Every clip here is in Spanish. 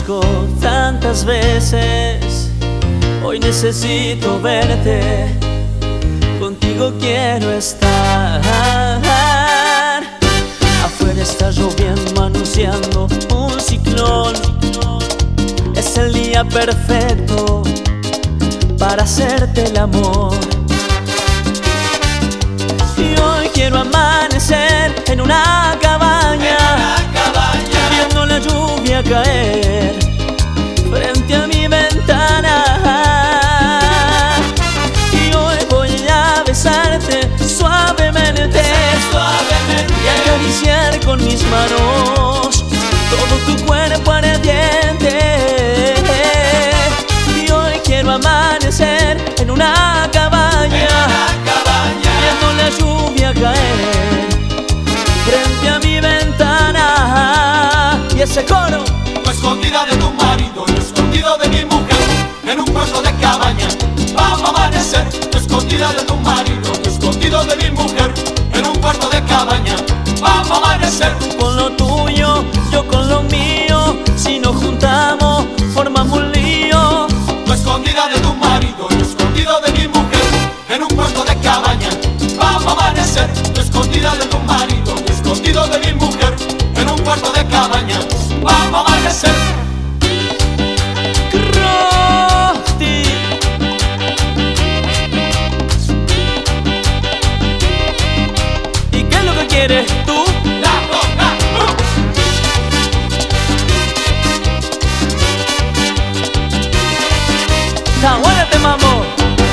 dijo tantas veces, hoy necesito verte, contigo quiero estar. Afuera está lloviendo, anunciando un ciclón. Es el día perfecto para hacerte el amor. Y hoy quiero amanecer en una cabaña, viendo la lluvia caer frente a mi ventana. Y hoy voy a besarte suavemente y acariciar con mis manos todo tu cuerpo ardiente. Y hoy quiero amanecer en una cabaña, viendo la lluvia caer frente a mi ventana. Y ese coro: tú escondida de tu marido, yo escondido de mi mujer, en un cuarto de cabaña vamos a amanecer. Tú escondida de tu marido, yo escondido de mi mujer, en un cuarto de cabaña vamos a amanecer. Tú con lo tuyo, yo con lo mío, si nos juntamos formamos un lío. Tú escondida de tu marido, yo escondido de mi mujer, en un cuarto de cabaña vamos a amanecer. Tú escondida de tu marido, yo escondido de mi mujer, en un cuarto de cabaña vamos a amanecer. Crosti. ¿Y qué es lo que quieres tú? La coca, Está bueno este mambo.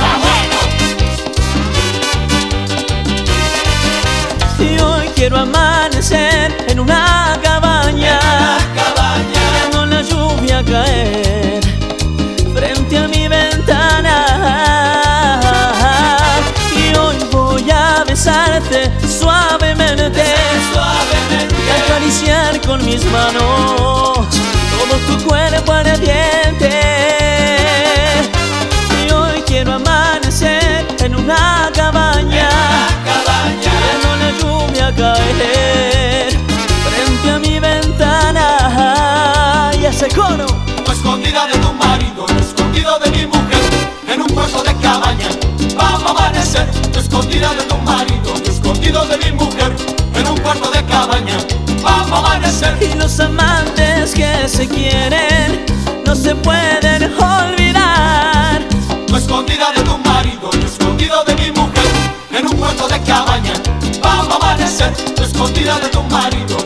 Y hoy quiero amanecer en una cabaña, viendo la lluvia caer frente a mi ventana. Y hoy voy a besarte suavemente y acariciar con mis manos todo tu cuerpo ardiente. Y hoy quiero amanecer en una cabaña, viendo la lluvia caer frente a mi ventana. Y ese coro: tú escondida de tu marido, yo escondido de mi mujer, en un cuarto de cabaña vamos a amanecer. Tú escondida de tu marido, yo escondido de mi mujer, en un cuarto de cabaña vamos a amanecer. Y los amantes que se quieren no se pueden olvidar. Tú escondida de tu marido, yo escondido de mi mujer, en un cuarto de cabaña vamos a amanecer. Tú escondida de tu marido,